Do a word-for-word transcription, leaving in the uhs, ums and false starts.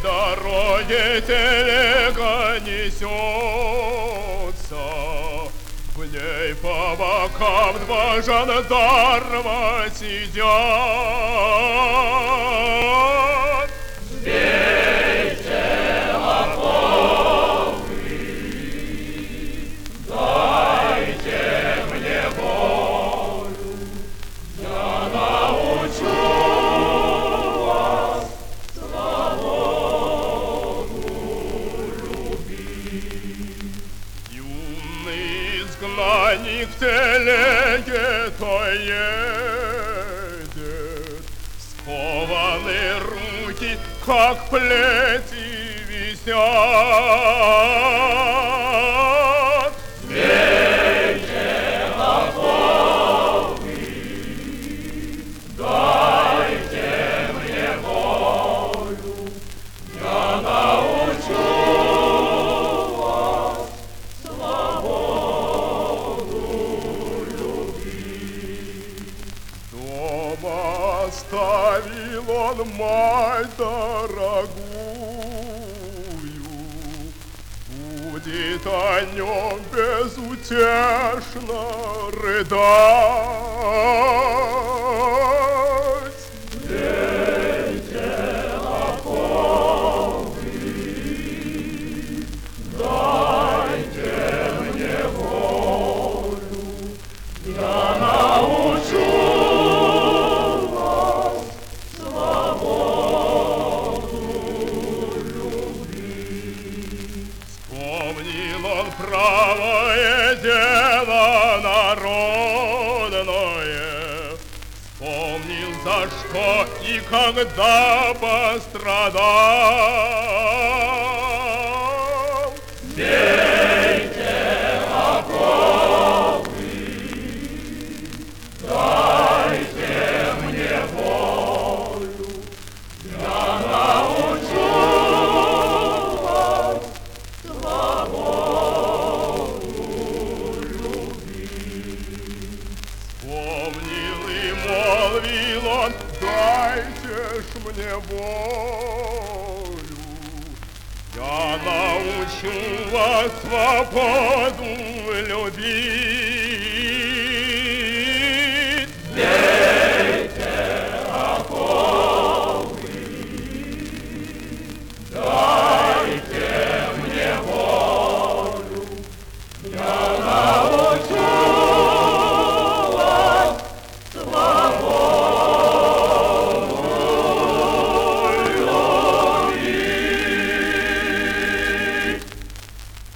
дороге телега несется, в ней по бокам два жандарма сидят. Сбейте оковы, дайте мне волю, я научу вас свободу любить. Юный изгнанник в телеге то едет, скованы руки, как плети висят. Сбейте оковы, дайте мне волю, я научу вас свободу любить. Дома оставил он мать дорогую, будет о нем безутешно рыдать. Сбейте оковы, дайте мне волю, я научу вас свободу любить. Вспомнил он правое дело народное, вспомнил, за что и когда пострадал. Сбейте оковы, дайте мне волю, я научу вас свободу любить. Вспомнил и молвил он: дайте ж мне волю, я научу вас свободу любить.